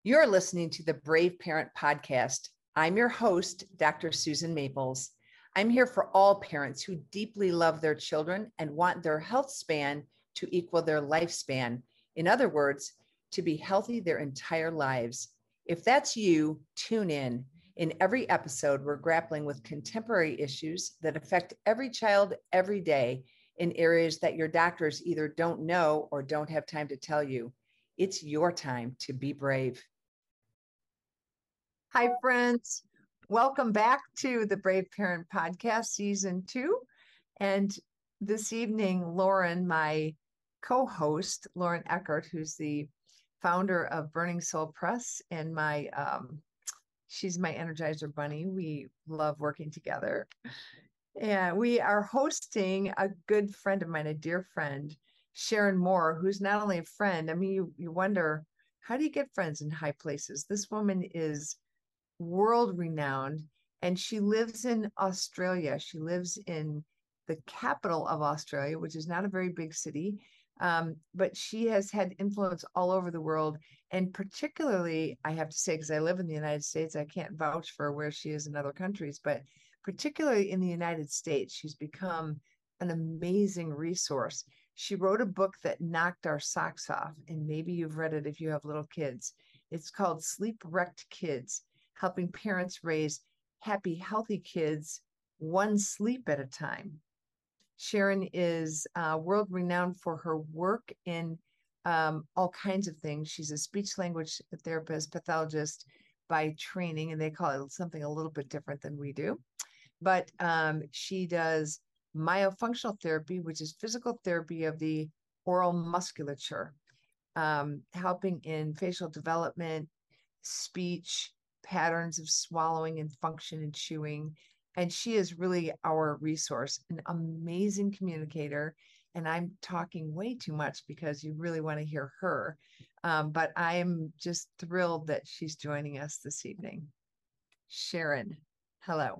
You're listening to the Brave Parent Podcast. I'm your host, Dr. Susan Maples. I'm here for all parents who deeply love their children and want their health span to equal their lifespan. In other words, to be healthy their entire lives. If that's you, tune in. In every episode, we're grappling with contemporary issues that affect every child every day in areas that your doctors either don't know or don't have time to tell you. It's your time to be brave. Hi, friends. Welcome back to the Brave Parent Podcast, Season 2. And this evening, Lauren, my co-host, Lauren Eckert, who's the founder of Burning Soul Press, and she's my Energizer Bunny. We love working together. And we are hosting a good friend of mine, a dear friend, Sharon Moore, who's not only a friend. I mean, you wonder, how do you get friends in high places? This woman is world renowned, and she lives in Australia. She lives in the capital of Australia, which is not a very big city, but she has had influence all over the world. And particularly, I have to say, because I live in the United States, I can't vouch for where she is in other countries, but particularly in the United States, she's become an amazing resource. She wrote a book that knocked our socks off, and maybe you've read it if you have little kids. It's called Sleep Wrecked Kids: Helping Parents Raise Happy, Healthy Kids, One Sleep at a Time. Sharon is world renowned for her work in all kinds of things. She's a speech language therapist, pathologist by training, and they call it something a little bit different than we do. But she does myofunctional therapy, which is physical therapy of the oral musculature, helping in facial development, speech, patterns of swallowing and function and chewing. And she is really our resource, an amazing communicator. And I'm talking way too much because you really want to hear her. But I am just thrilled that she's joining us this evening. Sharon, hello.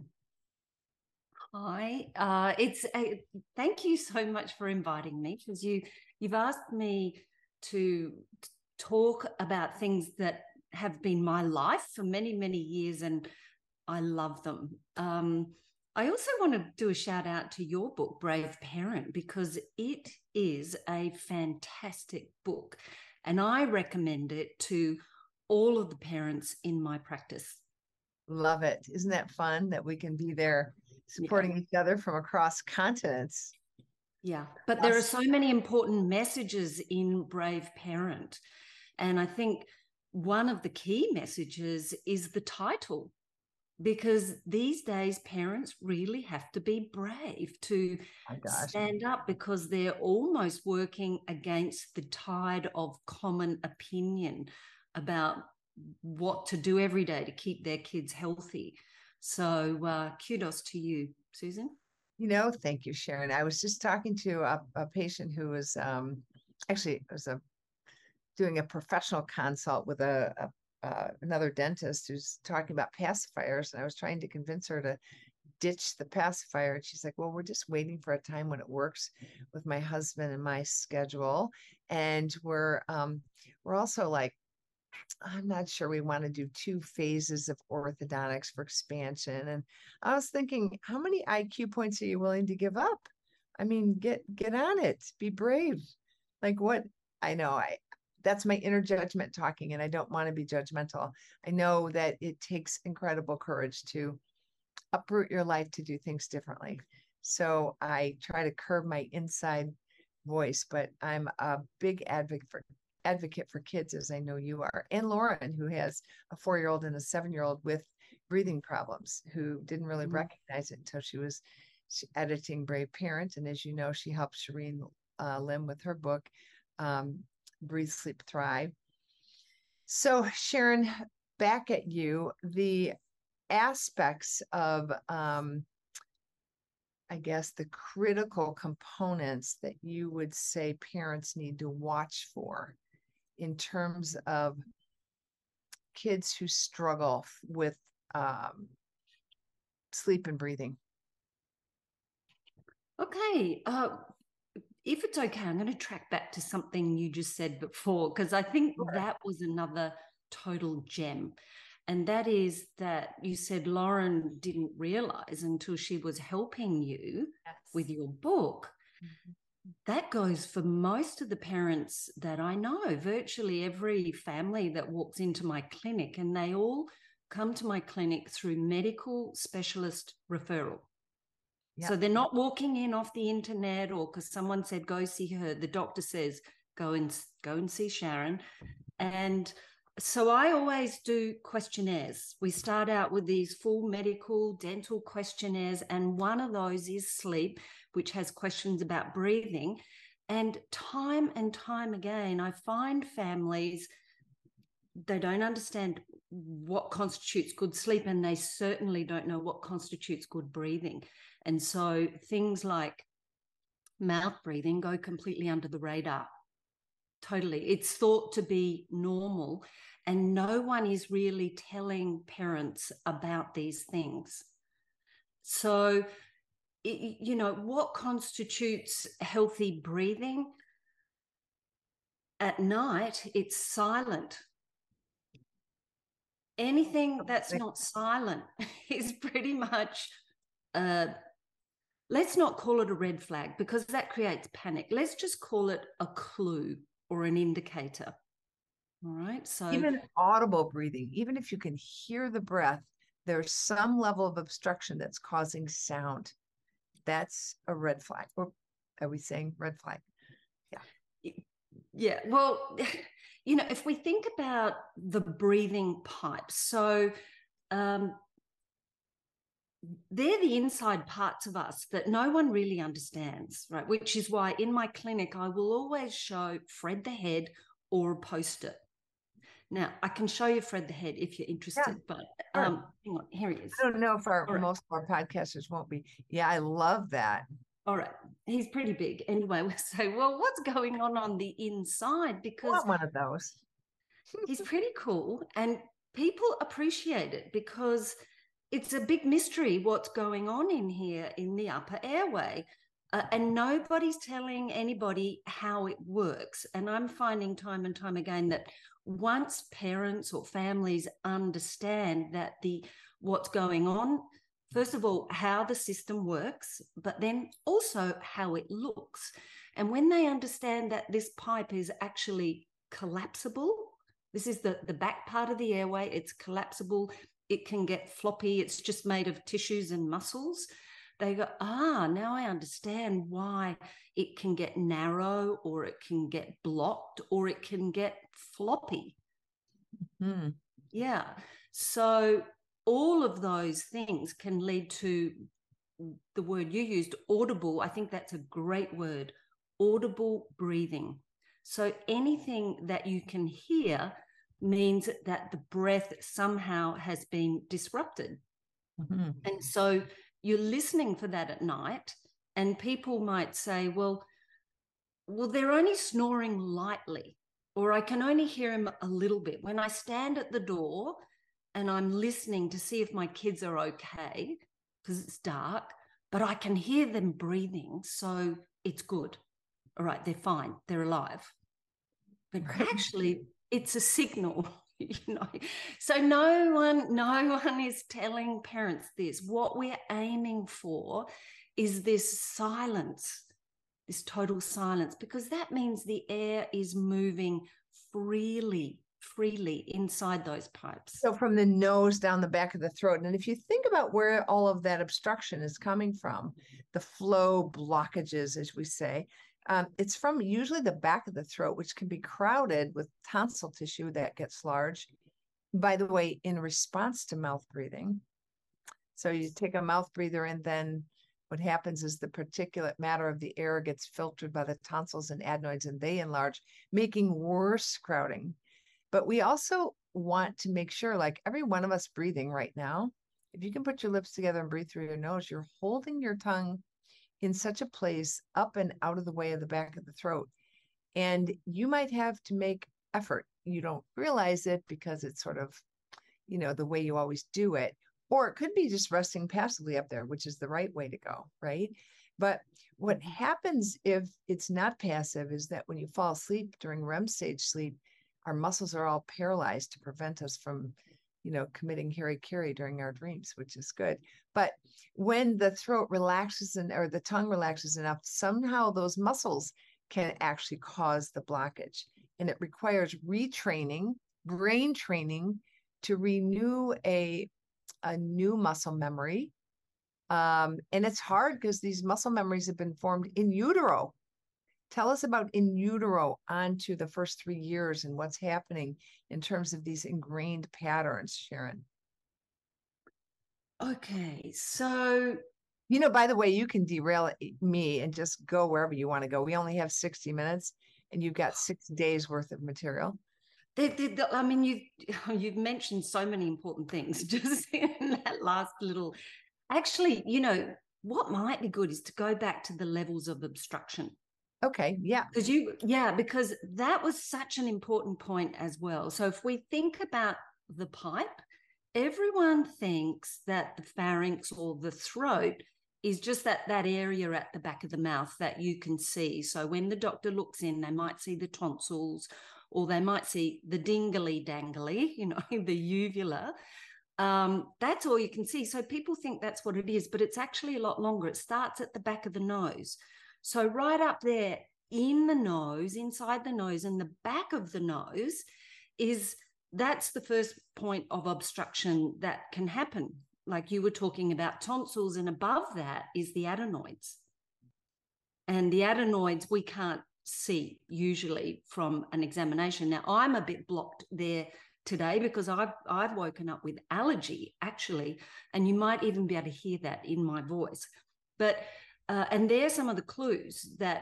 Hi, thank you so much for inviting me, because you've asked me to talk about things that have been my life for many, many years, and I love them. I also want to do a shout out to your book, Brave Parent, because it is a fantastic book, and I recommend it to all of the parents in my practice. Love it. Isn't that fun that we can be there supporting each other from across continents? Yeah, but there are so many important messages in Brave Parent. And I think one of the key messages is the title, because these days parents really have to be brave to stand up, because they're almost working against the tide of common opinion about what to do every day to keep their kids healthy. So kudos to you, Susan. Thank you, Sharon. I was just talking to a patient who was doing a professional consult with another dentist who's talking about pacifiers, and I was trying to convince her to ditch the pacifier, and she's like, well, we're just waiting for a time when it works with my husband and my schedule, and we're also like, I'm not sure we want to do 2 phases of orthodontics for expansion. And I was thinking, how many IQ points are you willing to give up? I mean, get on it, be brave. Like what? I know that's my inner judgment talking, and I don't want to be judgmental. I know that it takes incredible courage to uproot your life to do things differently. So I try to curb my inside voice, but I'm a big advocate for kids, as I know you are, and Lauren, who has a 4-year-old and a 7-year-old with breathing problems, who didn't really recognize it until she was editing Brave Parent. And as you know, she helped Shireen Lim with her book, Breathe, Sleep, Thrive. So Sharon, back at you, the aspects of I guess the critical components that you would say parents need to watch for in terms of kids who struggle with sleep and breathing. Okay. If it's okay, I'm going to track back to something you just said before, because I think that was another total gem. And that is that you said Lauren didn't realize until she was helping you with your book. That goes for most of the parents that I know, virtually every family that walks into my clinic, and they all come to my clinic through medical specialist referral. Yep. So they're not walking in off the internet or because someone said, go see her. The doctor says, go and see Sharon. And so I always do questionnaires. We start out with these full medical, dental questionnaires, and one of those is sleep, which has questions about breathing. And time again, I find families, they don't understand what constitutes good sleep, and they certainly don't know what constitutes good breathing. And so things like mouth breathing go completely under the radar. Totally. It's thought to be normal, and no one is really telling parents about these things. So, what constitutes healthy breathing? At night, it's silent. Anything that's not silent is pretty much, let's not call it a red flag because that creates panic. Let's just call it a clue or an indicator. All right. So even audible breathing, even if you can hear the breath, there's some level of obstruction that's causing sound. That's a red flag. Or are we saying red flag? Yeah. Yeah. Well, if we think about the breathing pipes, so they're the inside parts of us that no one really understands, right? Which is why in my clinic, I will always show Fred the head or a post-it. Now, I can show you Fred the head if you're interested, but hang on, here he is. I don't know if most of our podcasters won't be. Yeah, I love that. All right. He's pretty big. Anyway, we'll say, well, what's going on the inside? Because I want one of those. He's pretty cool, and people appreciate it because it's a big mystery what's going on in here in the upper airway. And nobody's telling anybody how it works. And I'm finding time and time again that once parents or families understand that what's going on, first of all, how the system works, but then also how it looks. And when they understand that this pipe is actually collapsible, this is the back part of the airway, it's collapsible, it can get floppy, it's just made of tissues and muscles. They go, now I understand why it can get narrow or it can get blocked or it can get floppy. Mm-hmm. Yeah. So all of those things can lead to the word you used, audible. I think that's a great word, audible breathing. So anything that you can hear means that the breath somehow has been disrupted. Mm-hmm. And so you're listening for that at night, and people might say, well, they're only snoring lightly, or I can only hear him a little bit. When I stand at the door and I'm listening to see if my kids are okay, because it's dark, but I can hear them breathing, so it's good. All right, they're fine, they're alive. But actually, it's a signal. So no one is telling parents this. What we're aiming for is this silence, this total silence, because that means the air is moving freely inside those pipes. So from the nose down the back of the throat. And if you think about where all of that obstruction is coming from, the flow blockages, as we say, it's from usually the back of the throat, which can be crowded with tonsil tissue that gets large. By the way, in response to mouth breathing. So you take a mouth breather and then what happens is the particulate matter of the air gets filtered by the tonsils and adenoids and they enlarge, making worse crowding. But we also want to make sure, like every one of us breathing right now, if you can put your lips together and breathe through your nose, you're holding your tongue in such a place up and out of the way of the back of the throat. And you might have to make effort. You don't realize it because it's sort of, the way you always do it. Or it could be just resting passively up there, which is the right way to go, right? But what happens if it's not passive is that when you fall asleep during REM stage sleep, our muscles are all paralyzed to prevent us from, committing hara-kiri during our dreams, which is good. But when the throat relaxes or the tongue relaxes enough, somehow those muscles can actually cause the blockage. And it requires retraining, brain training, to renew a new muscle memory. And it's hard because these muscle memories have been formed in utero. Tell us about in utero onto the first 3 years and what's happening in terms of these ingrained patterns, Sharon. Okay, so by the way, you can derail me and just go wherever you want to go. We only have 60 minutes and you've got 6 days worth of material. I mean, you've mentioned so many important things just in that last little. Actually, what might be good is to go back to the levels of obstruction. Okay, yeah. Because that was such an important point as well. So if we think about the pipe, everyone thinks that the pharynx or the throat is just that area at the back of the mouth that you can see. So when the doctor looks in, they might see the tonsils, or they might see the dingly dangly, the uvula. That's all you can see. So people think that's what it is, but it's actually a lot longer. It starts at the back of the nose. So right up there in the nose, inside the nose and the back of the nose that's the first point of obstruction that can happen. Like you were talking about tonsils, and above that is the adenoids. And the adenoids we can't see usually from an examination. Now, I'm a bit blocked there today because I've woken up with allergy, actually, and you might even be able to hear that in my voice. But and there's some of the clues that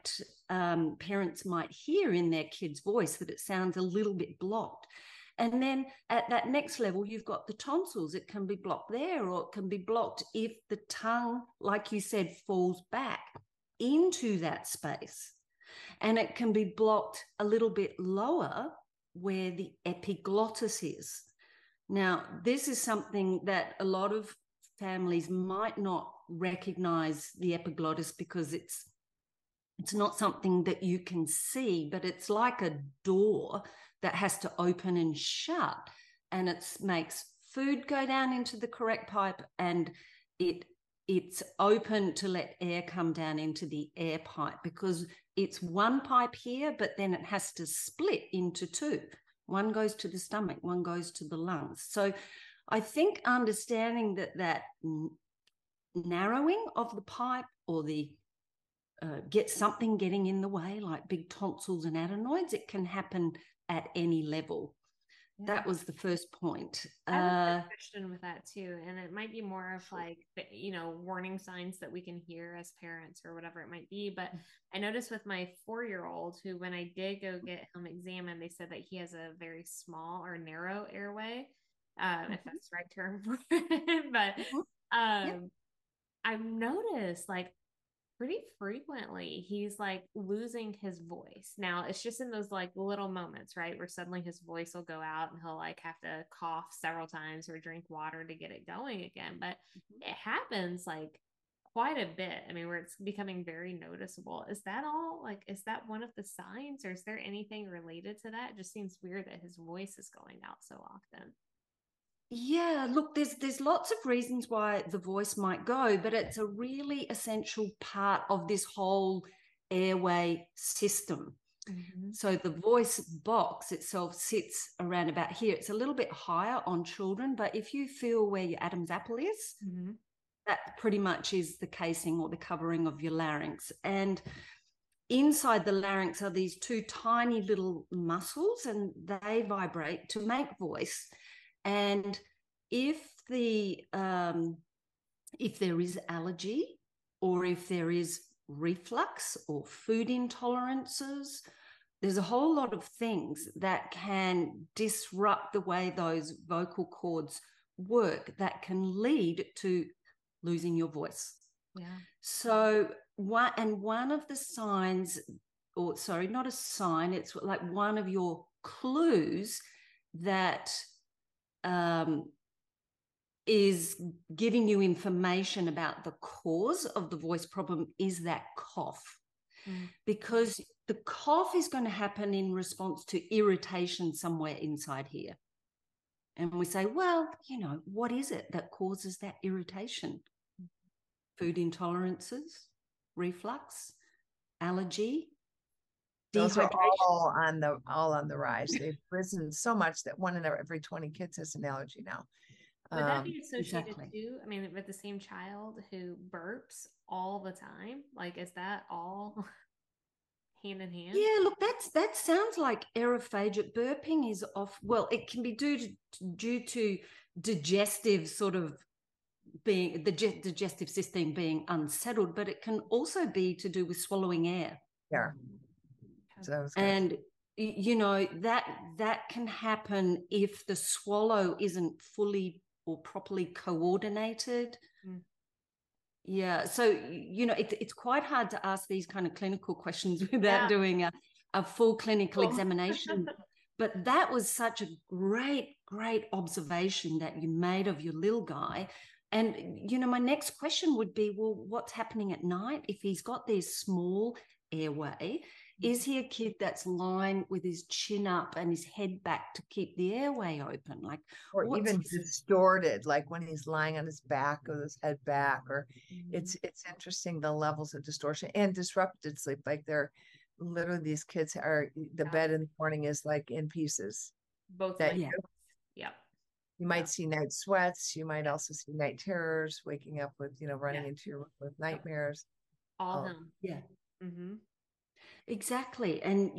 parents might hear in their kid's voice, that it sounds a little bit blocked. And then at that next level, you've got the tonsils. It can be blocked there, or it can be blocked if the tongue, like you said, falls back into that space. And it can be blocked a little bit lower where the epiglottis is. Now, this is something that a lot of families might not recognize, the epiglottis, because it's not something that you can see, but it's like a door that has to open and shut, and it makes food go down into the correct pipe, and it's open to let air come down into the air pipe, because it's one pipe here, but then it has to split into two. One goes to the stomach, one goes to the lungs. So I think understanding that narrowing of the pipe, or the get something getting in the way, like big tonsils and adenoids, it can happen at any level. Yeah. That was the first point. I have a question with that too, and it might be more of like, warning signs that we can hear as parents or whatever it might be. But I noticed with my 4-year-old, who, when I did go get him examined, they said that he has a very small or narrow airway, if that's the right term for it. But I've noticed, like, pretty frequently he's like losing his voice. Now it's just in those like little moments, right, where suddenly his voice will go out and he'll like have to cough several times or drink water to get it going again. But it happens like quite a bit. I mean, where it's becoming very noticeable. Is that all? Like, is that one of the signs, or is there anything related to that? It just seems weird that his voice is going out so often. Yeah, look, there's lots of reasons why the voice might go, but it's a really essential part of this whole airway system. Mm-hmm. So the voice box itself sits around about here. It's a little bit higher on children, but if you feel where your Adam's apple is, that pretty much is the casing or the covering of your larynx. And inside the larynx are these two tiny little muscles, and they vibrate to make voice. And if there is allergy, or if there is reflux or food intolerances, there's a whole lot of things that can disrupt the way those vocal cords work that can lead to losing your voice. Yeah. So one of the signs, or sorry, not a sign, it's like one of your clues that is giving you information about the cause of the voice problem is that cough. Because the cough is going to happen in response to irritation somewhere inside here. And we say, well, what is it that causes that irritation? Food intolerances, reflux, allergy, those are dehydration. all on the rise. They've risen so much that 1 in every 20 kids has an allergy now. Would that be associated exactly. too? I mean, with the same child who burps all the time? Like, is that all hand in hand? Yeah, look, that sounds like aerophagic burping is off. Well, it can be due to digestive sort of being the digestive system being unsettled, but it can also be to do with swallowing air. Yeah. So and that can happen if the swallow isn't fully or properly coordinated. Yeah, so it's quite hard to ask these kind of clinical questions without doing a full clinical examination. But that was such a great observation that you made of your little guy. And my next question would be, well, what's happening at night if he's got this small airway? Is he a kid that's lying with his chin up and his head back to keep the airway open? Like, or even distorted, like when he's lying on his back with his head back, or it's interesting, the levels of distortion and disrupted sleep. Like they're literally, these kids are, the bed in the morning is like in pieces. Both that Yep. You might see night sweats. You might also see night terrors, waking up with, running into your room with nightmares. All him. Yeah. Exactly. And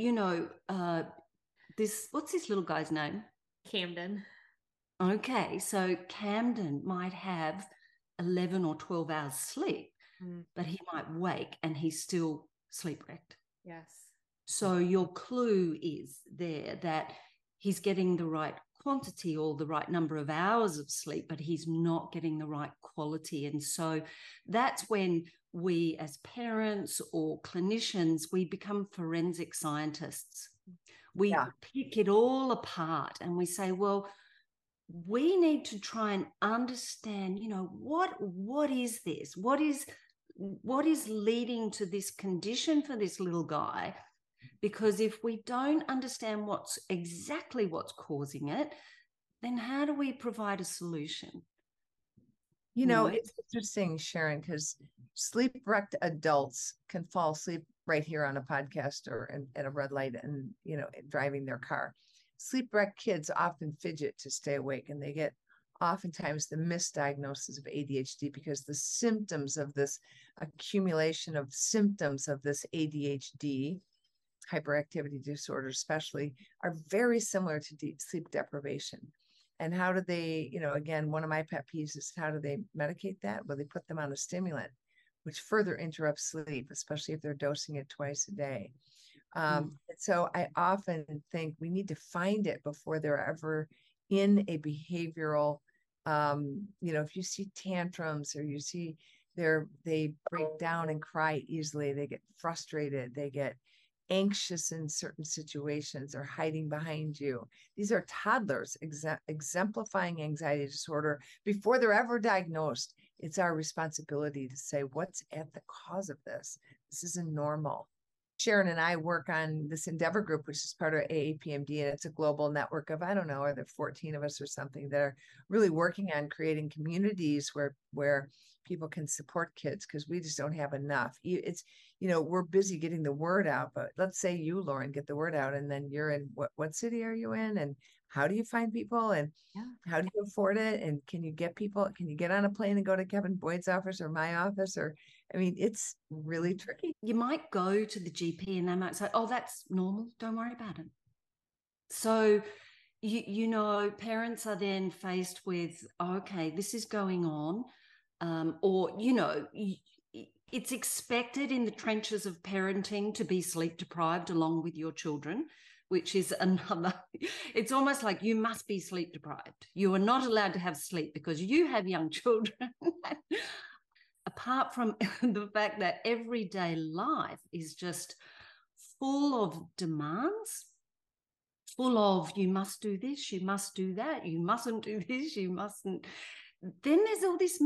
what's this little guy's name? Camden. Okay, so Camden might have 11 or 12 hours sleep, but he might wake and he's still sleep wrecked. Yes. So your clue is there that he's getting the right quantity or the right number of hours of sleep, but he's not getting the right quality. And so that's when we as parents or clinicians, we become forensic scientists. We pick it all apart and we say, well, we need to try and understand, what is this? What is leading to this condition for this little guy? Because if we don't understand what's causing it, then how do we provide a solution? It's interesting, Sharon, because sleep-wrecked adults can fall asleep right here on a podcast or at a red light and, driving their car. Sleep-wrecked kids often fidget to stay awake, and they get oftentimes the misdiagnosis of ADHD because the symptoms of this accumulation of symptoms of this ADHD, hyperactivity disorder especially, are very similar to sleep deprivation. And how do they, again, one of my pet peeves is how do they medicate that? Well, they put them on a stimulant, which further interrupts sleep, especially if they're dosing it twice a day. So I often think we need to find it before they're ever in a behavioral, if you see tantrums or you see they break down and cry easily, they get frustrated, they get anxious in certain situations or hiding behind you. These are toddlers exemplifying anxiety disorder before they're ever diagnosed. It's our responsibility to say, what's at the cause of this? This isn't normal. Sharon and I work on this Endeavor Group, which is part of AAPMD, and it's a global network of, are there 14 of us or something that are really working on creating communities where people can support kids, because we just don't have enough. It's, we're busy getting the word out, but let's say you, Lauren, get the word out, and then you're in what city are you in, and how do you find people, and how do you afford it, and can you get on a plane and go to Kevin Boyd's office or my office, or it's really tricky. You might go to the GP and they might say, oh, that's normal, don't worry about it. So parents are then faced with, okay, this is going on, or it's expected in the trenches of parenting to be sleep deprived along with your children, which is another, it's almost like you must be sleep deprived. You are not allowed to have sleep because you have young children. Apart from the fact that everyday life is just full of demands, full of you must do this, you must do that, you mustn't do this, you mustn't. Then there's all this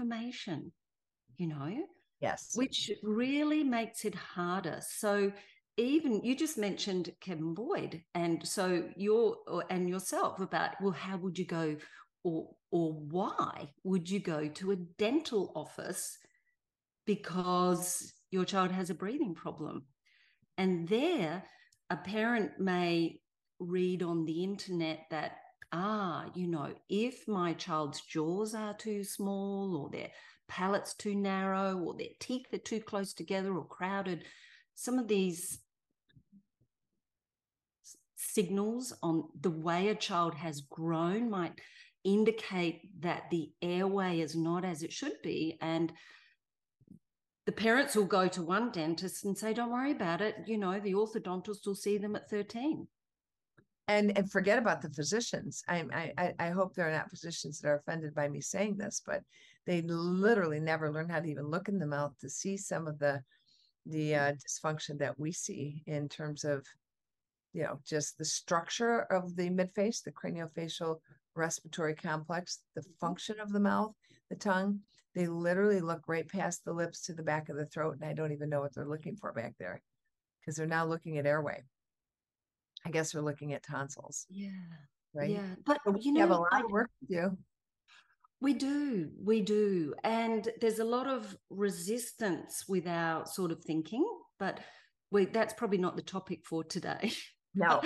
misinformation, Yes, which really makes it harder. So even you just mentioned Kevin Boyd, and so and yourself about, well, how would you go, or why would you go to a dental office because your child has a breathing problem? And there, a parent may read on the internet that, if my child's jaws are too small, or their palate's too narrow, or their teeth are too close together or crowded, some of these signals on the way a child has grown might indicate that the airway is not as it should be. And the parents will go to one dentist and say, don't worry about it. The orthodontist will see them at 13. And forget about the physicians. I hope there are not physicians that are offended by me saying this, but they literally never learn how to even look in the mouth to see some of the dysfunction that we see in terms of, just the structure of the midface, the craniofacial respiratory complex, the function of the mouth, the tongue. They literally look right past the lips to the back of the throat, and I don't even know what they're looking for back there, because they're now looking at airway. I guess we're looking at tonsils. Yeah. Right. Yeah. But we have a lot of work to do. We do. And there's a lot of resistance with our sort of thinking, but that's probably not the topic for today. No.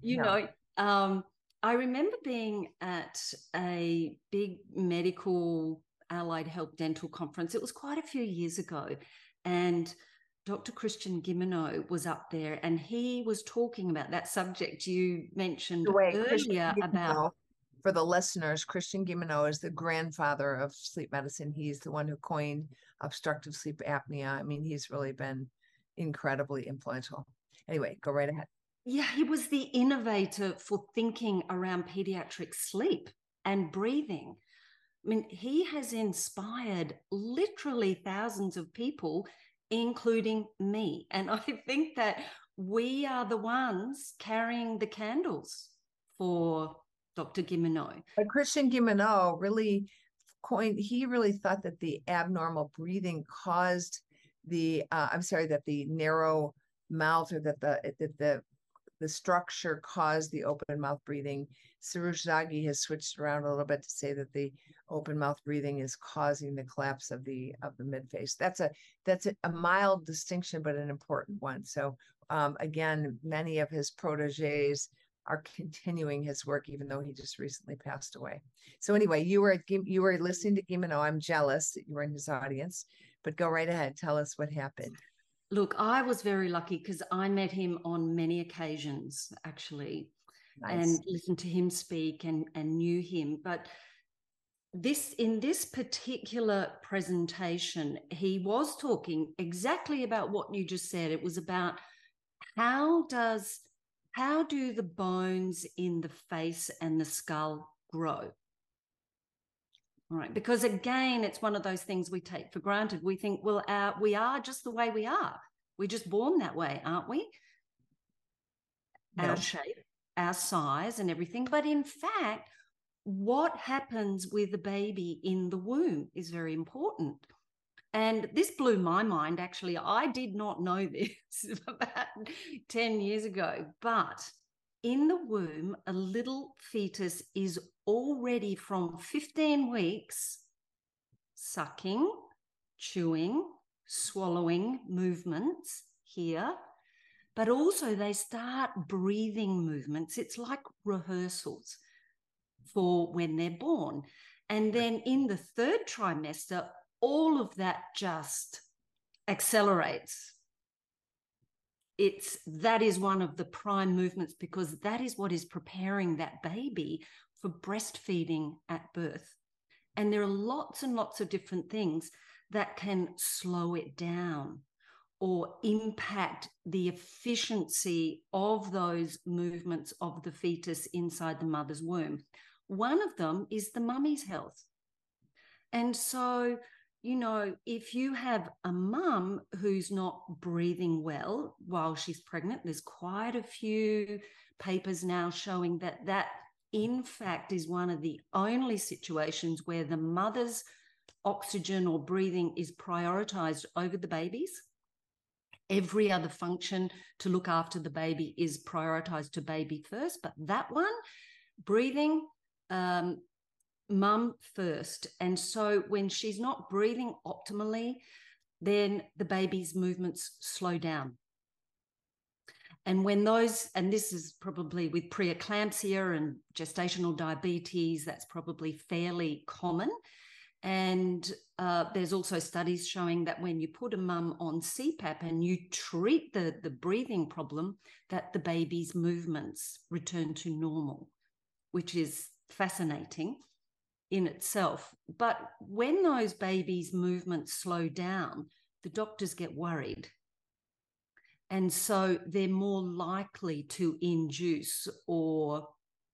I remember being at a big medical allied health dental conference. It was quite a few years ago. And Dr. Christian Guilleminault was up there, and he was talking about that subject you mentioned earlier about. For the listeners, Christian Guilleminault is the grandfather of sleep medicine. He's the one who coined obstructive sleep apnea. I mean, he's really been incredibly influential. Anyway, go right ahead. Yeah, he was the innovator for thinking around pediatric sleep and breathing. I mean, he has inspired literally thousands of people, including me. And I think that we are the ones carrying the candles for Dr. Guilleminault. But Christian Guilleminault really thought that the abnormal breathing caused that the narrow mouth, or that the structure caused the open mouth breathing. Soroush Zaghi has switched around a little bit to say that the open mouth breathing is causing the collapse of the midface. That's a mild distinction, but an important one. So again, many of his proteges are continuing his work, even though he just recently passed away. So anyway, you were listening to Guilleminault. I'm jealous that you were in his audience, but go right ahead. Tell us what happened. Look, I was very lucky because I met him on many occasions, actually, and listened to him speak and knew him. But in this particular presentation, he was talking exactly about what you just said. It was about how do the bones in the face and the skull grow? All right, because again, it's one of those things we take for granted. We think, well, we are just the way we are. We're just born that way, aren't we? No. Our shape, our size and everything. But in fact, what happens with the baby in the womb is very important. And this blew my mind, actually. I did not know this about 10 years ago. But in the womb, a little fetus is already from 15 weeks sucking, chewing, swallowing movements here, but also they start breathing movements. It's like rehearsals for when they're born. And then in the third trimester, all of that just accelerates. That is one of the prime movements, because that is what is preparing that baby for breastfeeding at birth. And there are lots and lots of different things that can slow it down or impact the efficiency of those movements of the fetus inside the mother's womb. One of them is the mummy's health. And so, if you have a mum who's not breathing well while she's pregnant, there's quite a few papers now showing that in fact is one of the only situations where the mother's oxygen or breathing is prioritized over the baby's. Every other function to look after the baby is prioritized to baby first, but that one, breathing, mum first. And so when she's not breathing optimally, then the baby's movements slow down. And when those, and this is probably with preeclampsia and gestational diabetes, that's probably fairly common. And there's also studies showing that when you put a mum on CPAP and you treat the breathing problem, that the baby's movements return to normal, which is fascinating in itself. But when those babies' movements slow down, the doctors get worried. And so they're more likely to induce or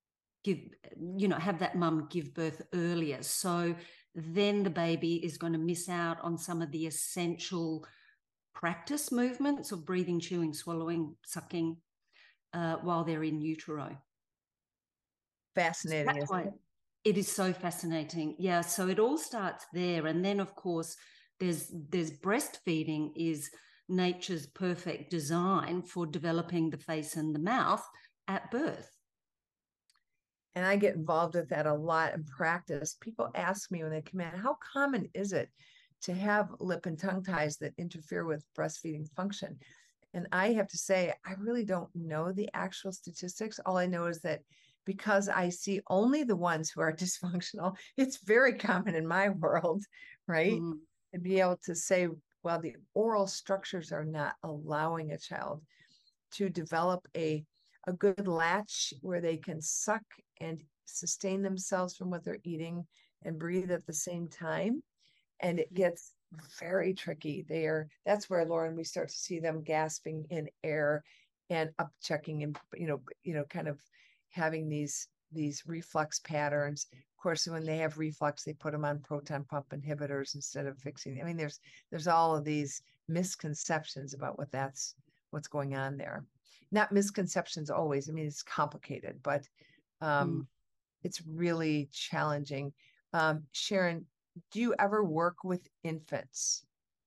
have that mum give birth earlier. So then the baby is going to miss out on some of the essential practice movements of breathing, chewing, swallowing, sucking while they're in utero. Fascinating. So that's why it is so fascinating. Yeah. So it all starts there. And then, of course, there's breastfeeding is nature's perfect design for developing the face and the mouth at birth. And I get involved with that a lot in practice. People ask me when they come in, how common is it to have lip and tongue ties that interfere with breastfeeding function? And I have to say, I really don't know the actual statistics. All I know is that because I see only the ones who are dysfunctional, it's very common in my world, right? Mm. To be able to say, well, the oral structures are not allowing a child to develop a good latch where they can suck and sustain themselves from what they're eating and breathe at the same time. And it gets very tricky there. That's where, Lauren, we start to see them gasping in air and up checking and, kind of having these reflux patterns. Of course, when they have reflux, they put them on proton pump inhibitors instead of fixing. I mean, there's all of these misconceptions about what's going on there. Not misconceptions always. I mean, it's complicated, but it's really challenging. Sharon, do you ever work with infants?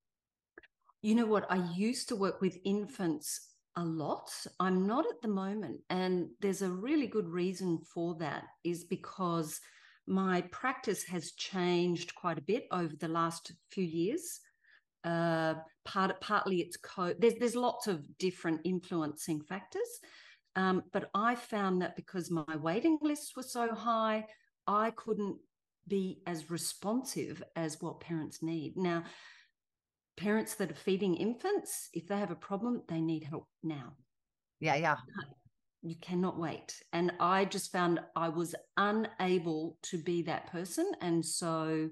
You know what? I used to work with infants a lot. I'm not at the moment. And there's a really good reason for that, is because my practice has changed quite a bit over the last few years. Partly it's there's lots of different influencing factors. But I found that because my waiting lists were so high, I couldn't be as responsive as what parents need. Now, parents that are feeding infants, if they have a problem, they need help now. Yeah. You cannot wait. And I just found I was unable to be that person. And so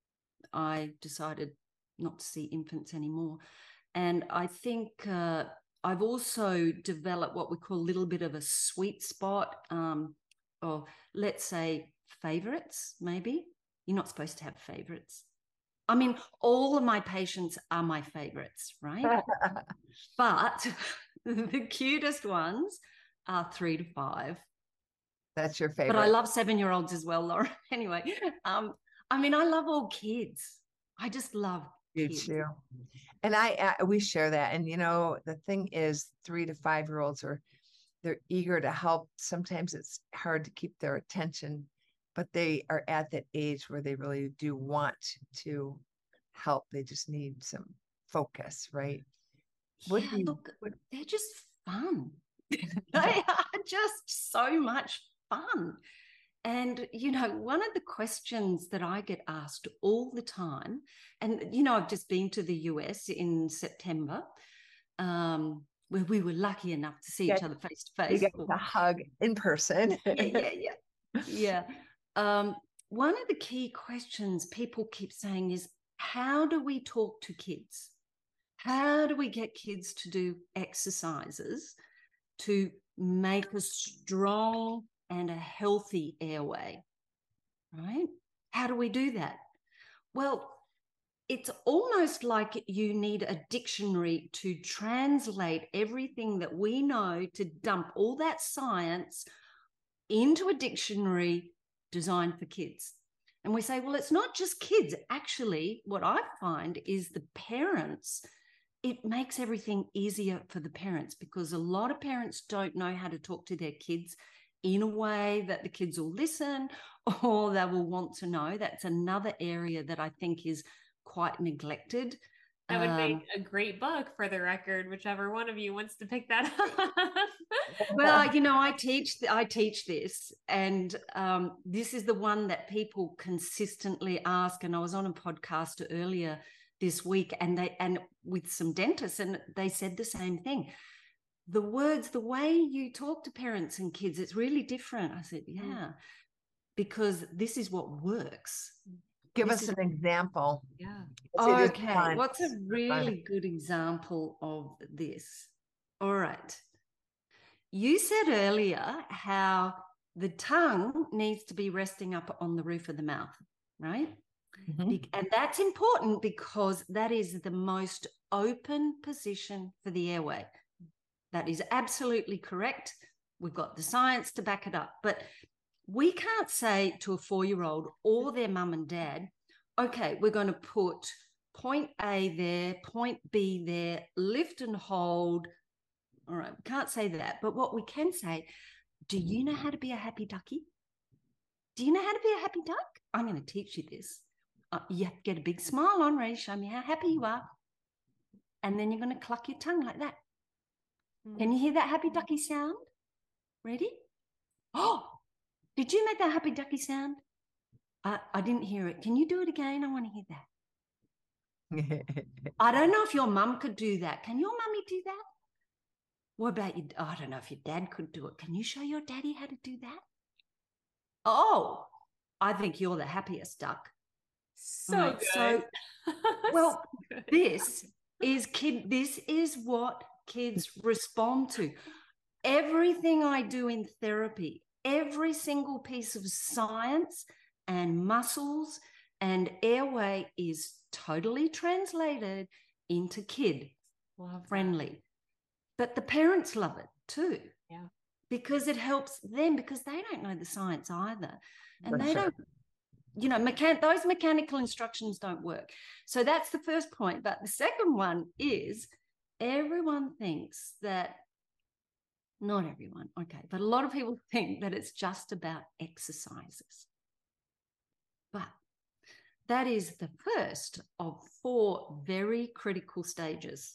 I decided not to see infants anymore. And I think I've also developed what we call a little bit of a sweet spot, or let's say favorites, maybe. You're not supposed to have favorites. I mean, all of my patients are my favorites, right? But the cutest ones are 3 to 5. That's your favorite. But I love 7-year-olds as well, Laura. Anyway, I mean, I love all kids. I just love kids. You too. And we share that. And, the thing is 3 to 5-year-olds they're eager to help. Sometimes it's hard to keep their attention, but they are at that age where they really do want to help. They just need some focus, right? They're just fun. They are just so much fun. And, one of the questions that I get asked all the time, and, I've just been to the US in September, where we were lucky enough to see each other face to face. You get to hug in person. Yeah. One of the key questions people keep saying is, how do we talk to kids? How do we get kids to do exercises to make a strong and a healthy airway, right? How do we do that? Well, it's almost like you need a dictionary to translate everything that we know, to dump all that science into a dictionary designed for kids. And we say, well, it's not just kids. Actually, what I find is the parents it makes everything easier for the parents, because a lot of parents don't know how to talk to their kids in a way that the kids will listen or they will want to know. That's another area that I think is quite neglected. That would make a great book, for the record, whichever one of you wants to pick that up. Well, you know, I teach this, and this is the one that people consistently ask. And I was on a podcast earlier this week, and with some dentists, and they said the same thing. The words, the way you talk to parents and kids, it's really different. I said, yeah, because this is what works. Give us an example. Yeah. Okay. What's a really good example of this? All right. You said earlier how the tongue needs to be resting up on the roof of the mouth, right? Mm-hmm. And that's important because that is the most open position for the airway. That is absolutely correct. We've got the science to back it up. But we can't say to a 4-year-old or their mum and dad, okay, we're going to put point A there, point B there, lift and hold. All right, we can't say that. But what we can say, do you know how to be a happy ducky? Do you know how to be a happy duck? I'm going to teach you this. You have to get a big smile on, ready? Show me how happy you are. And then you're going to cluck your tongue like that. Can you hear that happy ducky sound? Ready? Oh, did you make that happy ducky sound? I didn't hear it. Can you do it again? I want to hear that. I don't know if your mum could do that. Can your mummy do that? What about you? I don't know if your dad could do it. Can you show your daddy how to do that? Oh, I think you're the happiest duck. So good. So, well, so good. This is what kids respond to. Everything I do in therapy, every single piece of science and muscles and airway is totally translated into kid friendly. But the parents love it too. Yeah. Because it helps them, because they don't know the science either. And they don't, you know, those mechanical instructions don't work. So that's the first point. But the second one is everyone thinks that, not everyone, okay, but a lot of people think that it's just about exercises. But that is the first of 4 very critical stages.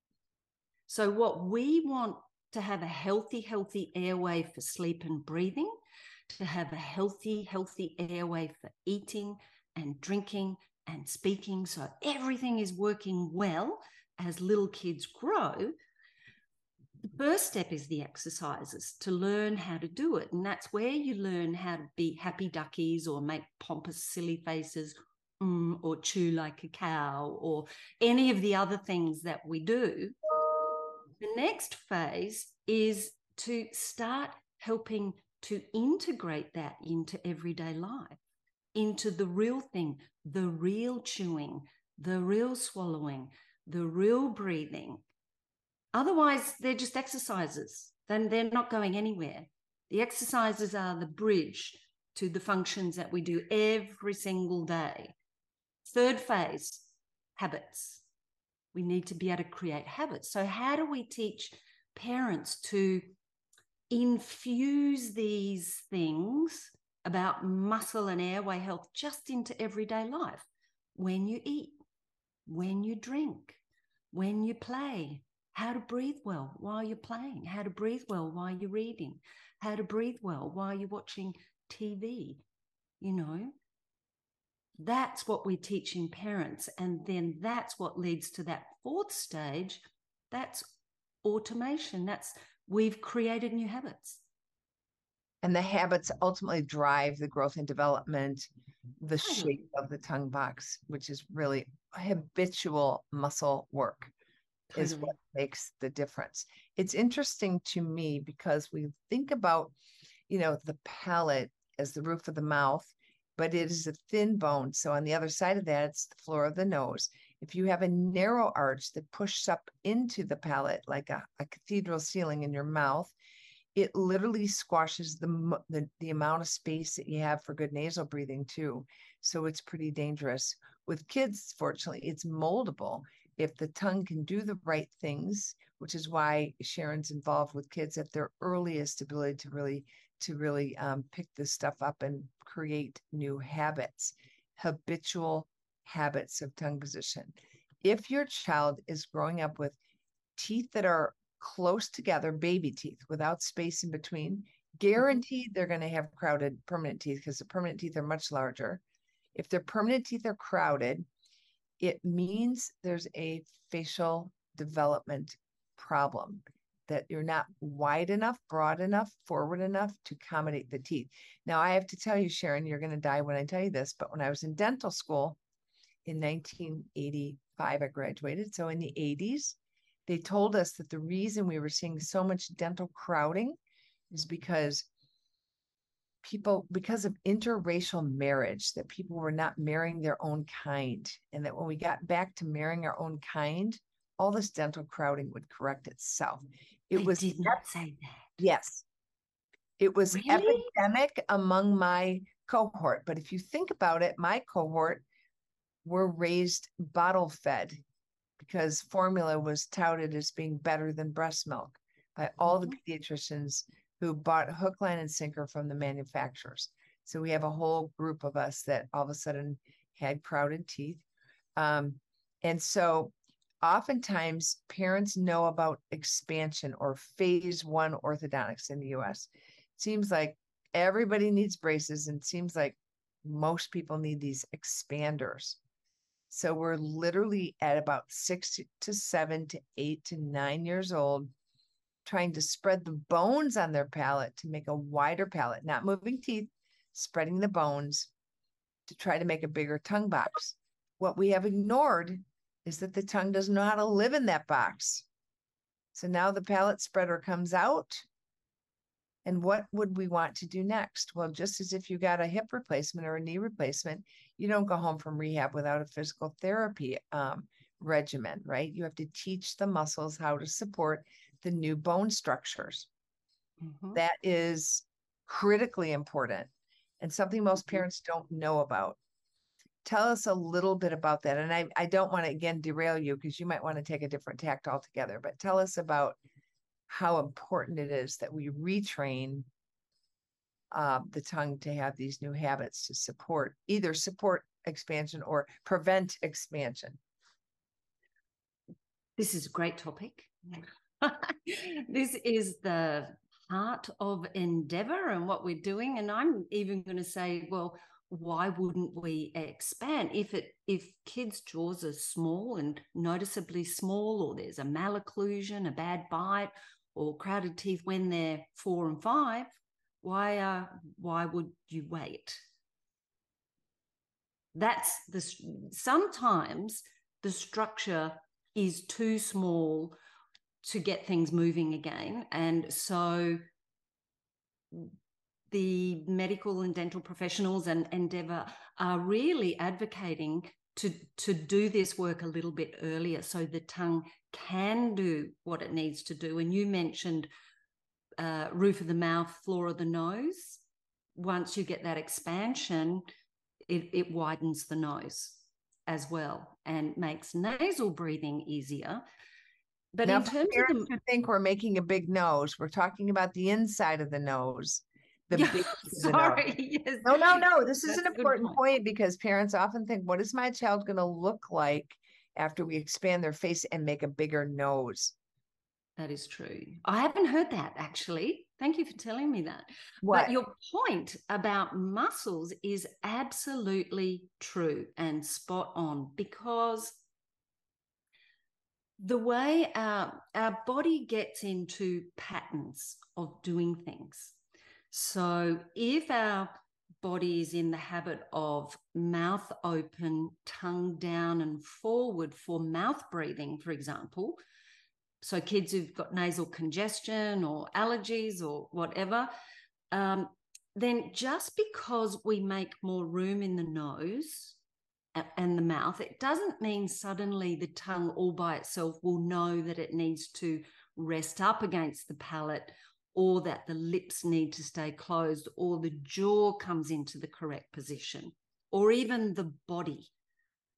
So what we want to have a healthy airway for sleep and breathing, to have a healthy airway for eating and drinking and speaking, so everything is working well as little kids grow. The first step is the exercises to learn how to do it. And that's where you learn how to be happy duckies or make pompous, silly faces, or chew like a cow, or any of the other things that we do. The next phase is to start helping to integrate that into everyday life, into the real thing, the real chewing, the real swallowing, the real breathing. Otherwise, they're just exercises. Then they're not going anywhere. The exercises are the bridge to the functions that we do every single day. Third phase, habits. We need to be able to create habits. So how do we teach parents to infuse these things about muscle and airway health just into everyday life? When you eat, when you drink, when you play, how to breathe well while you're playing, how to breathe well while you're reading, how to breathe well while you're watching TV, you know. That's what we're teaching parents. And then that's what leads to that 4th stage. That's automation. We've created new habits. And the habits ultimately drive the growth and development, the shape of the tongue box, which is really habitual muscle work. Is what makes the difference. It's interesting to me because we think about, you know, the palate as the roof of the mouth, but it is a thin bone. So on the other side of that, it's the floor of the nose. If you have a narrow arch that pushes up into the palate, like a cathedral ceiling in your mouth, it literally squashes the amount of space that you have for good nasal breathing too. So it's pretty dangerous. With kids, fortunately, it's moldable. if the tongue can do the right things, which is why Sharon's involved with kids at their earliest ability to really pick this stuff up and create new habits, habitual habits of tongue position. If your child is growing up with teeth that are close together, baby teeth without space in between, guaranteed they're going to have crowded permanent teeth, because the permanent teeth are much larger. If their permanent teeth are crowded, it means there's a facial development problem, that you're not wide enough, broad enough, forward enough to accommodate the teeth. Now, I have to tell you, Sharon, you're going to die when I tell you this, but when I was in dental school in 1985, I graduated. So in the 80s, they told us that the reason we were seeing so much dental crowding is because of interracial marriage, that people were not marrying their own kind. And that when we got back to marrying our own kind, all this dental crowding would correct itself. They did not say that. Yes. It was Really? epidemic among my cohort. But if you think about it, my cohort were raised bottle fed, because formula was touted as being better than breast milk by all the pediatricians who bought hook, line, and sinker from the manufacturers. So we have a whole group of us that all of a sudden had crowded teeth. And so oftentimes parents know about expansion or phase 1 orthodontics in the US. It seems like everybody needs braces, and it seems like most people need these expanders. So we're literally at about 6 to 7 to 8 to 9 years old, trying to spread the bones on their palate to make a wider palate, not moving teeth, spreading the bones to try to make a bigger tongue box. What we have ignored is that the tongue doesn't know how to live in that box. So now the palate spreader comes out. And what would we want to do next? Well, just as if you got a hip replacement or a knee replacement, you don't go home from rehab without a physical therapy regimen, right? You have to teach the muscles how to support the new bone structures. That is critically important, and something most parents don't know about. Tell us a little bit about that. And I don't want to, again, derail you, because you might want to take a different tact altogether, but tell us about how important it is that we retrain the tongue to have these new habits to either support expansion or prevent expansion. This is a great topic. This is the heart of Endeavour and what we're doing. And I'm even going to say, well, why wouldn't we expand? If kids' jaws are small and noticeably small, or there's a malocclusion, a bad bite, or crowded teeth when they're 4 and 5, why would you wait? Sometimes the structure is too small to get things moving again. And so the medical and dental professionals and Endeavour are really advocating to do this work a little bit earlier, so the tongue can do what it needs to do. And you mentioned roof of the mouth, floor of the nose. Once you get that expansion, it widens the nose as well and makes nasal breathing easier. But now, in terms parents of who think we're making a big nose, we're talking about the inside of the nose. Sorry. Yes. No. This is an important point, because parents often think, what is my child going to look like after we expand their face and make a bigger nose? That is true. I haven't heard that, actually. Thank you for telling me that. What? But your point about muscles is absolutely true and spot on, because the way our body gets into patterns of doing things. So if our body is in the habit of mouth open, tongue down and forward for mouth breathing, for example, so kids who've got nasal congestion or allergies or whatever, then just because we make more room in the nose and the mouth, it doesn't mean suddenly the tongue all by itself will know that it needs to rest up against the palate, or that the lips need to stay closed, or the jaw comes into the correct position, or even the body.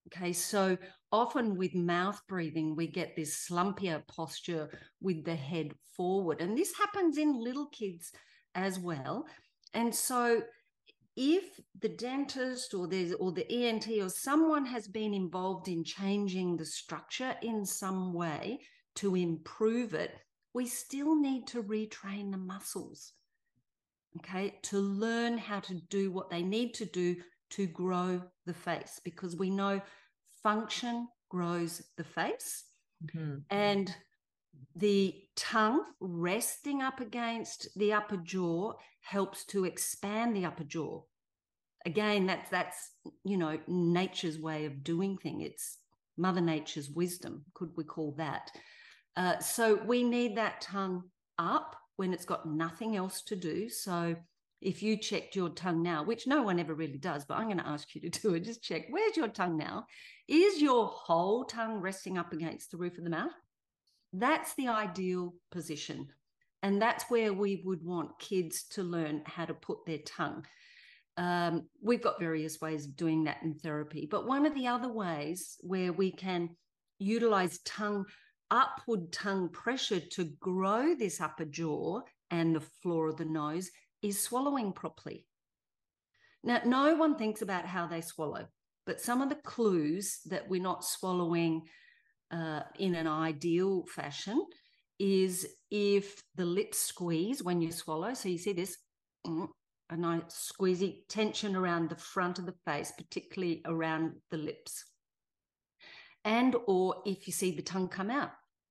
Okay, so often with mouth breathing, we get this slumpier posture with the head forward. And this happens in little kids as well. And so if the dentist or the ENT or someone has been involved in changing the structure in some way to improve it, we still need to retrain the muscles, okay, to learn how to do what they need to do to grow the face, because we know function grows the face. Mm-hmm. And the tongue resting up against the upper jaw helps to expand the upper jaw. Again, that's nature's way of doing things. It's Mother Nature's wisdom, could we call that? So we need that tongue up when it's got nothing else to do. So if you checked your tongue now, which no one ever really does, but I'm going to ask you to do it, just check, where's your tongue now? Is your whole tongue resting up against the roof of the mouth? That's the ideal position. And that's where we would want kids to learn how to put their tongue. We've got various ways of doing that in therapy, but one of the other ways where we can utilize upward tongue pressure to grow this upper jaw and the floor of the nose is swallowing properly. Now, no one thinks about how they swallow, but some of the clues that we're not swallowing in an ideal fashion is if the lips squeeze when you swallow. So you see this, a nice squeezy tension around the front of the face, particularly around the lips. And or if you see the tongue come out.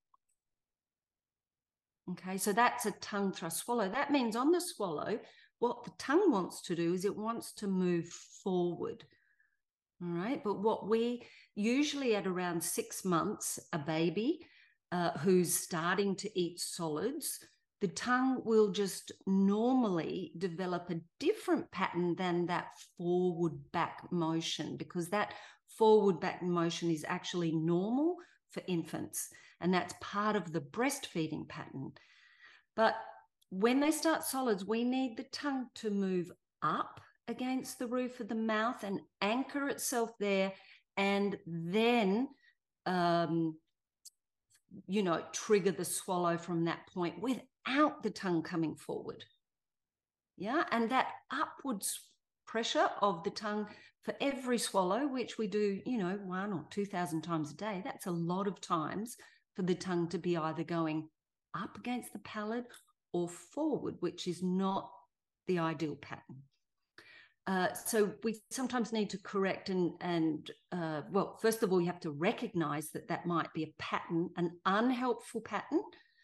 Okay, so that's a tongue thrust swallow. That means on the swallow, what the tongue wants to do is it wants to move forward. All right, but what we usually at around 6 months, a baby who's starting to eat solids, the tongue will just normally develop a different pattern than that forward back motion, because that forward back motion is actually normal for infants, and that's part of the breastfeeding pattern. But when they start solids, we need the tongue to move up against the roof of the mouth and anchor itself there, and then trigger the swallow from that point without the tongue coming forward. Yeah, and that upwards pressure of the tongue for every swallow, which we do 1,000 or 2,000 times a day, that's a lot of times for the tongue to be either going up against the palate or forward, which is not the ideal pattern. So we sometimes need to correct well, first of all, you have to recognize that might be a pattern, an unhelpful pattern.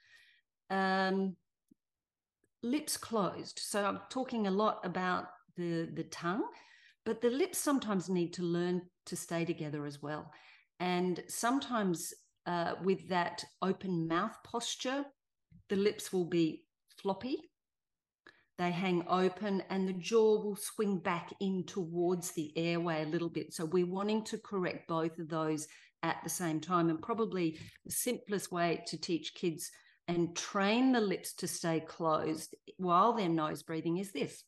Lips closed. So I'm talking a lot about the tongue, but the lips sometimes need to learn to stay together as well. And sometimes with that open mouth posture, the lips will be floppy. They hang open and the jaw will swing back in towards the airway a little bit. So we're wanting to correct both of those at the same time. And probably the simplest way to teach kids and train the lips to stay closed while they're nose breathing is this.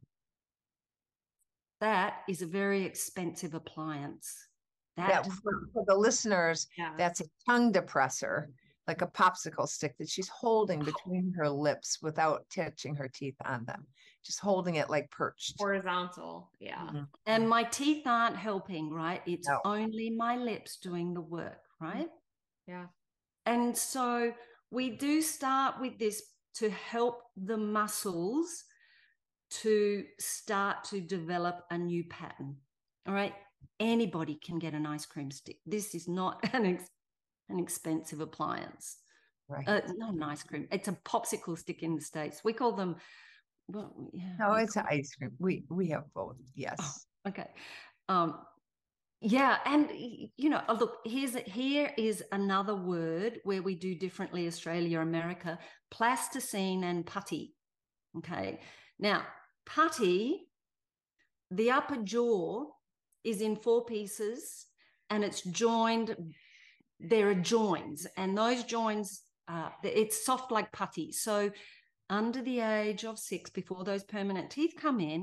That is a very expensive appliance. For the listeners, that's a tongue depressor, like a popsicle stick that she's holding between her lips without touching her teeth on them, just holding it like perched. Horizontal, yeah. Mm-hmm. And my teeth aren't helping, right? It's only my lips doing the work, right? Yeah. And so we do start with this to help the muscles to start to develop a new pattern, all right? Anybody can get an ice cream stick. This is not an expensive appliance. Right. It's not an ice cream. It's a popsicle stick in the States. We call them, well, yeah. No, it's an ice cream. We have both. Yes. Oh, okay. Yeah. And, look, here is another word where we do differently, Australia, America, plasticine and putty. Okay. Now, putty, the upper jaw is in 4 pieces and it's joined. There are joins, and those joins, it's soft like putty. So under the age of 6, before those permanent teeth come in,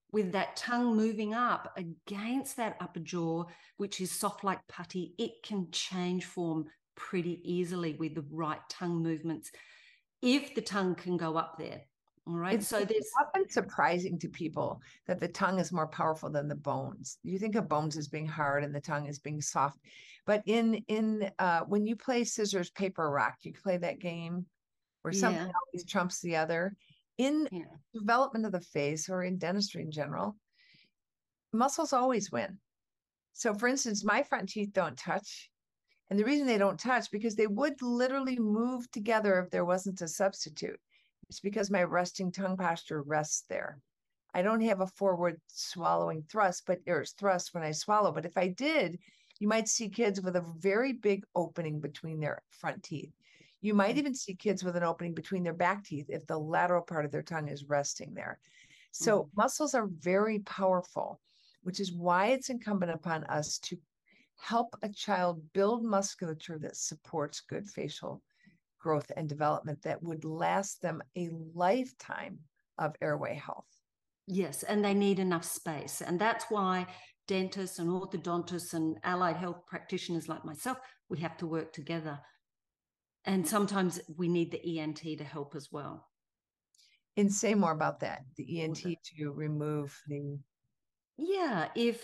with that tongue moving up against that upper jaw, which is soft like putty, it can change form pretty easily with the right tongue movements if the tongue can go up there. All right. It's often surprising to people that the tongue is more powerful than the bones. You think of bones as being hard and the tongue as being soft. But when you play scissors, paper, rock, you play that game where something always trumps the other. In development of the face or in dentistry in general, muscles always win. So for instance, my front teeth don't touch. And the reason they don't touch, because they would literally move together if there wasn't a substitute. It's because my resting tongue posture rests there. I don't have a forward swallowing thrust, but there's thrust when I swallow. But if I did, you might see kids with a very big opening between their front teeth. You might even see kids with an opening between their back teeth if the lateral part of their tongue is resting there. So muscles are very powerful, which is why it's incumbent upon us to help a child build musculature that supports good facial growth and development that would last them a lifetime of airway health. Yes, and they need enough space. And that's why dentists and orthodontists and allied health practitioners like myself, we have to work together. And sometimes we need the ENT to help as well. And say more about that, the ENT to remove the... Yeah, if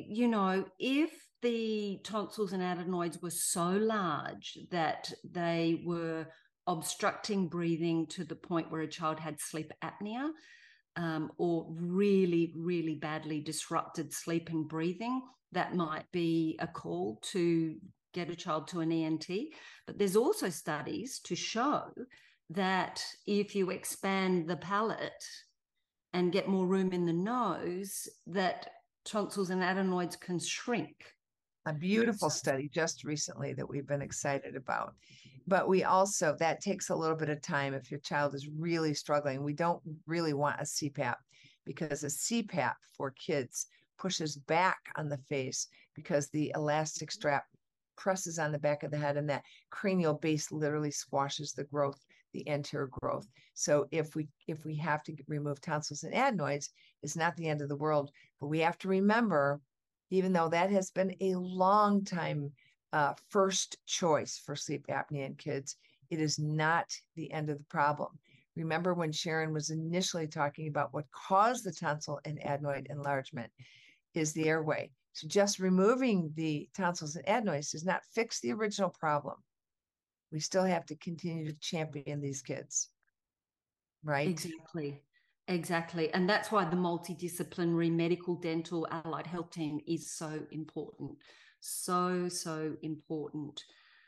the tonsils and adenoids were so large that they were obstructing breathing to the point where a child had sleep apnea, or really, really badly disrupted sleep and breathing, that might be a call to get a child to an ENT. But there's also studies to show that if you expand the palate and get more room in the nose, that tonsils and adenoids can shrink. A beautiful study just recently that we've been excited about. But we also, that takes a little bit of time if your child is really struggling. We don't really want a CPAP, because a CPAP for kids pushes back on the face because the elastic strap presses on the back of the head, and that cranial base literally squashes the growth, the anterior growth. So if we have to remove tonsils and adenoids, it's not the end of the world. But we have to remember, even though that has been a long time first choice for sleep apnea in kids, it is not the end of the problem. Remember when Sharon was initially talking about what caused the tonsil and adenoid enlargement is the airway. So just removing the tonsils and adenoids does not fix the original problem. We still have to continue to champion these kids, right? Exactly. And that's why the multidisciplinary medical, dental, allied health team is so important. So important.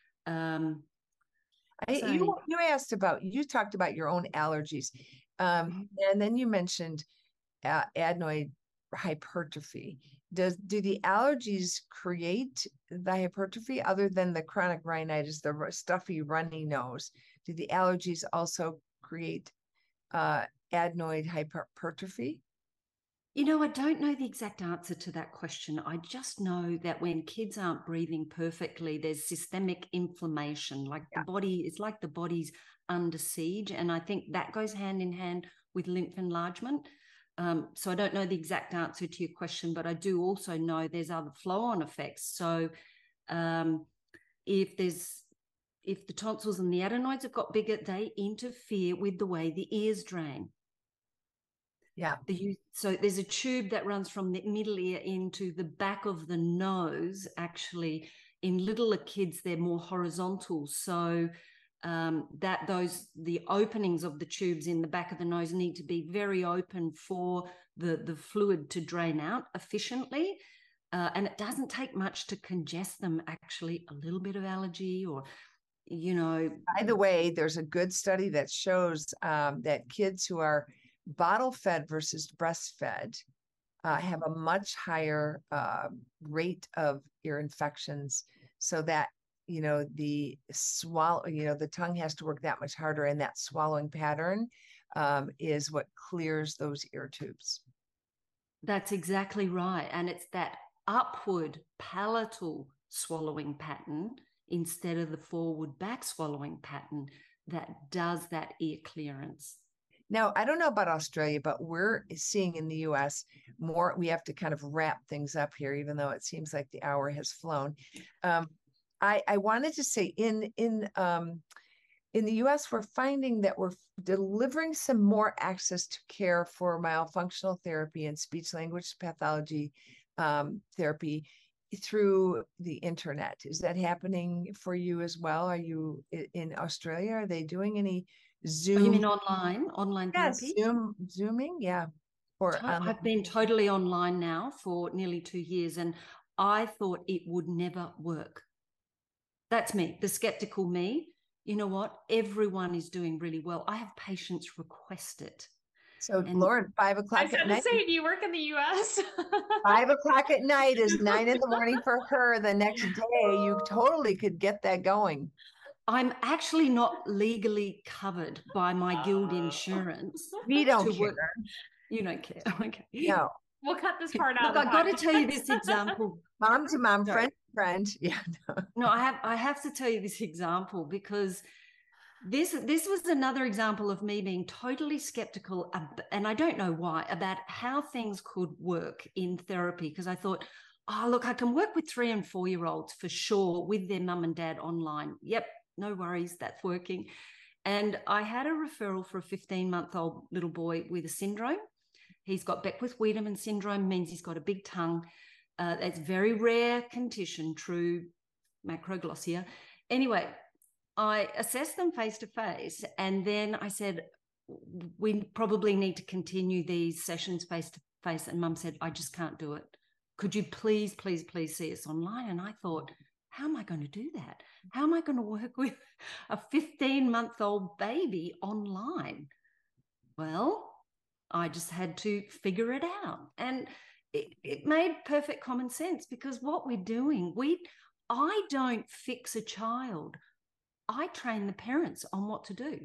You talked about your own allergies. And then you mentioned adenoid hypertrophy. Do the allergies create the hypertrophy other than the chronic rhinitis, the stuffy runny nose? Do the allergies also create adenoid hypertrophy? I don't know the exact answer to that question. I just know that when kids aren't breathing perfectly, there's systemic inflammation. It's like the body's under siege. And I think that goes hand in hand with lymph enlargement. So I don't know the exact answer to your question, but I do also know there's other flow-on effects. So if the tonsils and the adenoids have got bigger, they interfere with the way the ears drain. Yeah. So there's a tube that runs from the middle ear into the back of the nose. Actually, in littler kids, they're more horizontal. So the openings of the tubes in the back of the nose need to be very open for the fluid to drain out efficiently. And it doesn't take much to congest them, actually. A little bit of allergy or, By the way, there's a good study that shows that kids who are bottle fed versus breastfed have a much higher rate of ear infections, so that the tongue has to work that much harder, and that swallowing pattern is what clears those ear tubes. That's exactly right. And it's that upward palatal swallowing pattern instead of the forward back swallowing pattern that does that ear clearance. Now, I don't know about Australia, but we're seeing in the US more, we have to kind of wrap things up here, even though it seems like the hour has flown. I wanted to say in the US, we're finding that we're delivering some more access to care for myofunctional therapy and speech language pathology therapy through the internet. Is that happening for you as well? Are you in Australia? Are they doing any Zoom? Oh, you mean online therapy? Zooming, yeah. Or I've been totally online now for nearly 2 years, and I thought it would never work. That's me, the skeptical me. You know what? Everyone is doing really well. I have patients request it. So, Lauren, 5 o'clock I was at going night. to say, do you work in the US? 5 o'clock at night is 9 in the morning for her. The next day, you totally could get that going. I'm actually not legally covered by my guild insurance. We don't care. You don't care. Okay. No. We'll cut this part out. Look, I've got to tell you this example. Mom to mom, friend to friend. Yeah. No, I have to tell you this example because this was another example of me being totally skeptical, and I don't know why, about how things could work in therapy, because I thought, oh, look, I can work with 3 and 4-year-olds for sure with their mum and dad online. Yep, no worries, that's working. And I had a referral for a 15-month-old little boy with a syndrome. He's got Beckwith-Wiedemann syndrome, means he's got a big tongue. It's a very rare condition, true macroglossia. Anyway, I assessed them face-to-face, and then I said, we probably need to continue these sessions face-to-face. And Mum said, I just can't do it. Could you please, please, please see us online? And I thought, how am I going to do that? How am I going to work with a 15-month-old baby online? Well, I just had to figure it out. And it made perfect common sense, because what we're doing, I don't fix a child. I train the parents on what to do.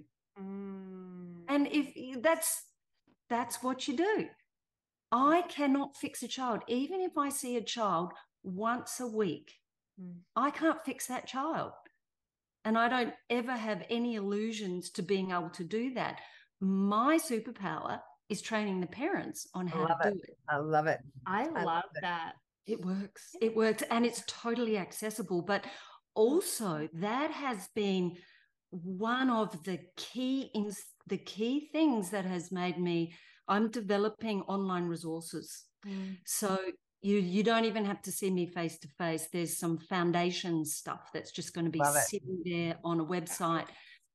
And if that's what you do. I cannot fix a child. Even if I see a child once a week, I can't fix that child. And I don't ever have any illusions to being able to do that. My superpower is training the parents on how to do it. I love it. I love that. It works. It works. And it's totally accessible. But also, that has been one of the key things that has made me, I'm developing online resources. So you don't even have to see me face to face. There's some foundation stuff that's just going to be sitting there on a website.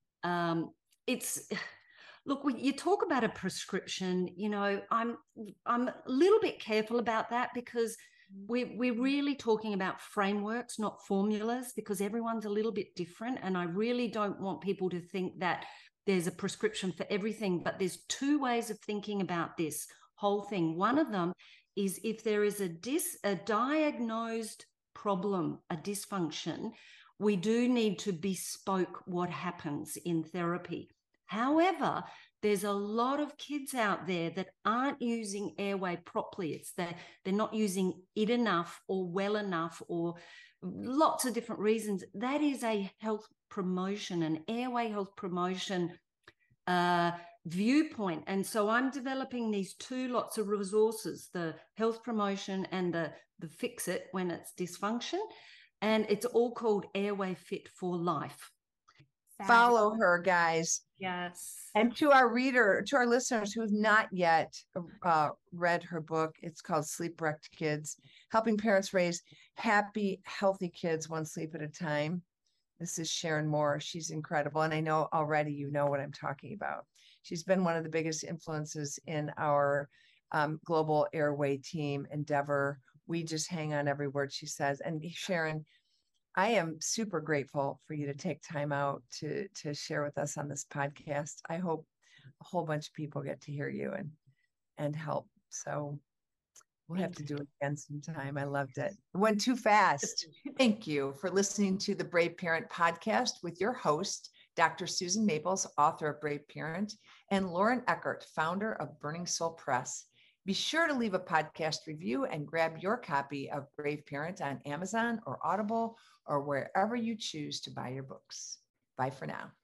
Look, when you talk about a prescription, you know, I'm a little bit careful about that, because we're really talking about frameworks, not formulas, because everyone's a little bit different. And I really don't want people to think that there's a prescription for everything, but there's 2 ways of thinking about this whole thing. One of them is if there is a diagnosed problem, a dysfunction, we do need to bespoke what happens in therapy. However, there's a lot of kids out there that aren't using airway properly. It's that they're not using it enough or well enough, or lots of different reasons. That is a health promotion, an airway health promotion viewpoint. And so I'm developing these 2 lots of resources, the health promotion and the fix it when it's dysfunction. And it's all called Airway Fit for Life. Follow her, guys. Yes. And to our listeners who have not yet read her book, it's called Sleep-Wrecked Kids, Helping Parents Raise Happy, Healthy Kids One Sleep at a Time. This is Sharon Moore. She's incredible. And I know already you know what I'm talking about. She's been one of the biggest influences in our global airway team endeavor. We just hang on every word she says. And Sharon, I am super grateful for you to take time out to share with us on this podcast. I hope a whole bunch of people get to hear you and help. So we'll have to do it again sometime. I loved it. It went too fast. Thank you for listening to the Brave Parent Podcast with your host, Dr. Susan Maples, author of Brave Parent, and Lauren Eckert, founder of Burning Soul Press. Be sure to leave a podcast review and grab your copy of Brave Parent on Amazon or Audible or wherever you choose to buy your books. Bye for now.